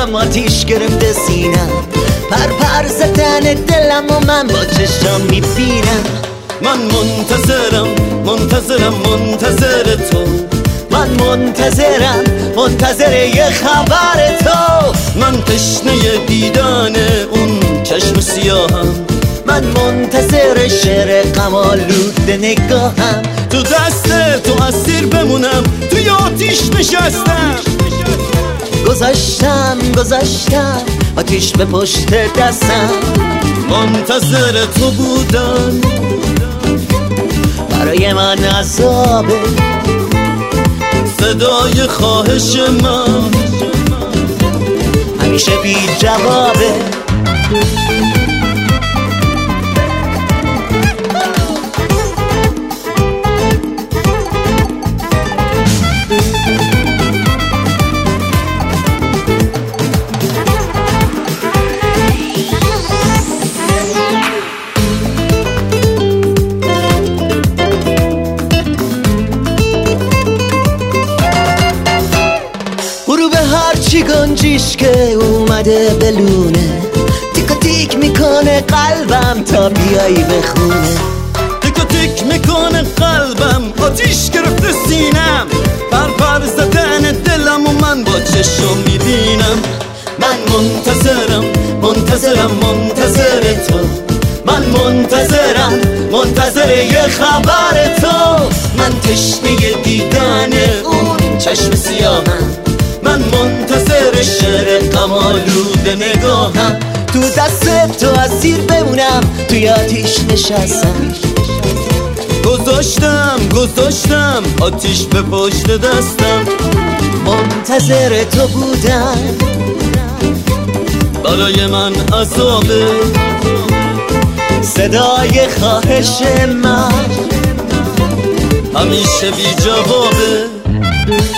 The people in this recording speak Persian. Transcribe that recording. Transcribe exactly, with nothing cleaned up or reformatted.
بودم آتیش گرفته سینم، پر پر زدن دلم و من با چشم میبینم. من منتظرم منتظرم منتظر تو، من منتظرم منتظر یه خبر تو. من تشنه دیدن اون چشم سیاهم، من منتظر شعر غم‌آلود نگاهم. تو دست تو اسیر بمونم، توی آتیش نشستم. گذاشتم گذاشتم آتیش به پشت دستم، منتظر تو بودن برای من عذابه. صدای خواهش من همیشه بی جوابه. هرچی گنجیش که اومده بلونه، تیک و تیک میکنه قلبم تا بیایی بخونه. تیک و تیک میکنه قلبم، آتیش گرفته سینم، پر پر زدن دلم و من با چشم میبینم. من منتظرم منتظرم منتظر تو، من منتظرم منتظر یه خبر تو. من تشنه دیدن اون چشم سیاهم، من منتظر شعر غم‌آلود نگاهم. تو دست تو اسیر بمونم، توی آتیش نشستم. گذاشتم گذاشتم آتیش به پشت دستم، منتظر تو بودم برای من عذابه. صدای خواهش من همیشه بی جوابه.